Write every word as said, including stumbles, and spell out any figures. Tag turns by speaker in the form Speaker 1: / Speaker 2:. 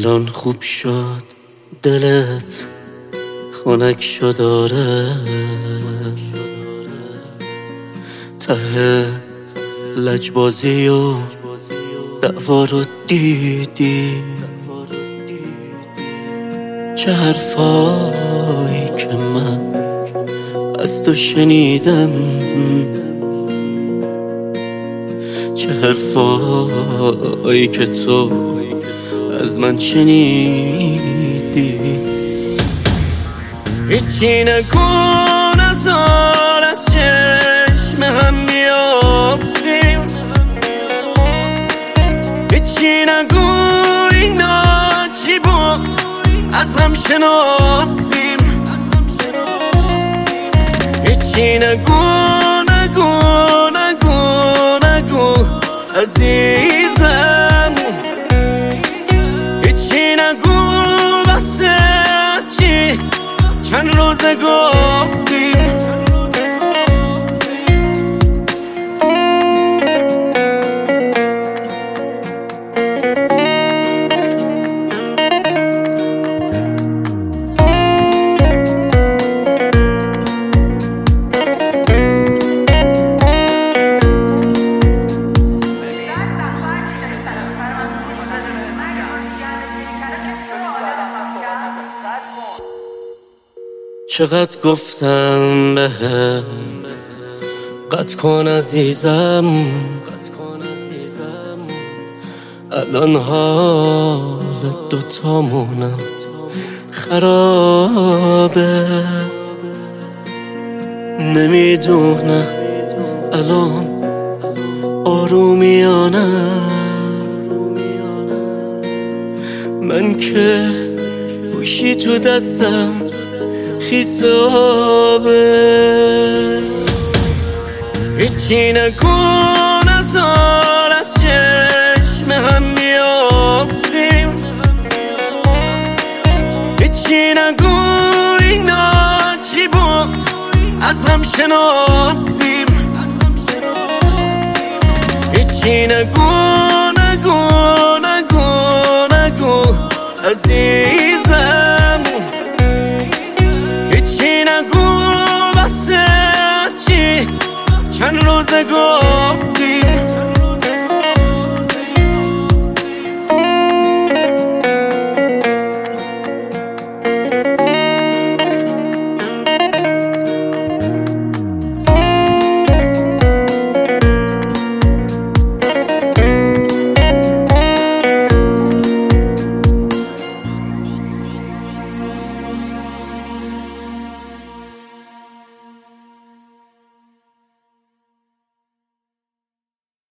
Speaker 1: الان خوب شد دلت خنک شد آره، ته لجبازی و دعوا رو دیدی، چه حرفایی که من از تو شنیدم، چه حرفایی که تو از من شنیدی. هیچی نگو نزار از چشم هم بیافتیم، هیچی نگو اینا چی بود از هم شناختیم، هیچی نگو نگو نگو نگو عزیزم، هیچی نگو واسه چی چند روزه گفتیم. چقدر گفتم بهم قطع کن عزیزم، الان حال دوتامونم خرابه، نمیدونم الان آرومیانه من که گوشی تو دستم خیسابه. هیچی نگو نزار از چشم هم بیافتیم، هیچی نگو اینا چی بود از هم شناختیم، هیچی نگو نگو نگو نگو عزیزم، چند روزه گفت